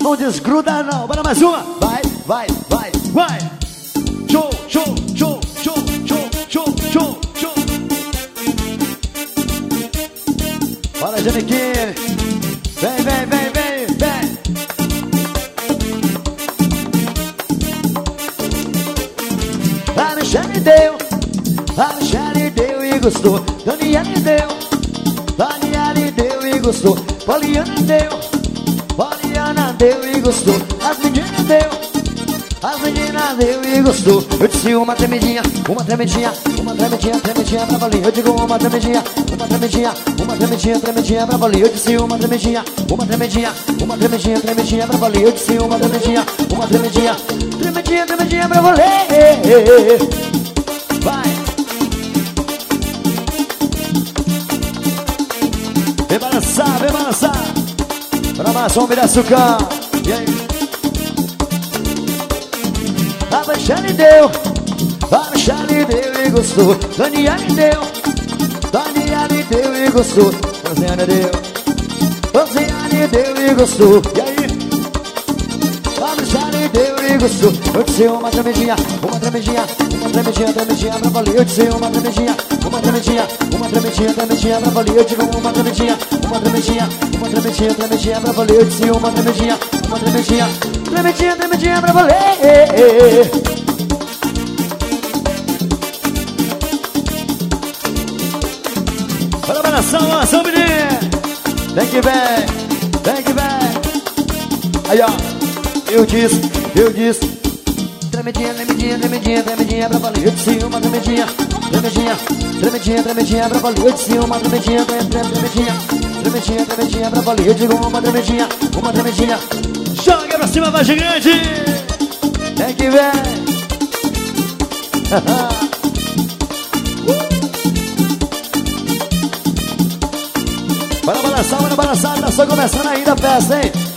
não desgruda não. Bora mais uma. Vai, vai, vai, vai. Show, show, show, show, show, show, show, show. Bora, Janequine. Vem, vem, vem, vem, vem. A Michele deu, a Michele deu e gostou. Daniele deu, Daniele deu e gostou. Poliana deu, Poliana deu e gostou. As meninas deu, as meninas deu e gostou. Eu disse uma tremidinha, uma tremidinha, uma tremidinha, tremidinha pra valer. Eu digo uma tremidinha, uma tremidinha, uma tremidinha, tremidinha pra valer. Eu disse uma tremidinha, uma tremidinha, uma tremidinha, tremidinha pra valer. Eu disse uma tremidinha, uma tremidinha, tremidinha, tremidinha pra valer. Vai. Vem balançar, vem balançar. Pra mais um Piracicaba. E aí? A Michele deu, a Michele deu e gostou. Daniele deu, Daniele deu e gostou. Rosiane deu, Rosiane deu e gostou. E aí? A Michele deu e gostou. Eu disse uma tremidinha, uma tremidinha, uma tremidinha, tremidinha pra valer. Eu disse uma tremidinha, uma tremidinha, uma tremidinha, tremidinha pra valer. Eu digo uma tremidinha, uma tremidinha, uma tremidinha, tremidinha pra valer. Eu disse uma tremidinha, uma tremidinha, tremidinha, tremidinha pra valer. Bora balançar, ação, menino. Vem que vem, vem que vem. Aí, ó. Eu disse, tremidinha, tremidinha, tremidinha, tremidinha pra valer. Eu disse uma tremidinha, tremidinha, tremidinha, tremidinha pra valer. Eu disse uma tremidinha, tremidinha, tremidinha, tremidinha pra valer. Eu digo uma tremidinha, uma tremidinha. Joga pra cima, vai gigante. Vem que vem. Bora balançar, tá só começando ainda a festa, hein?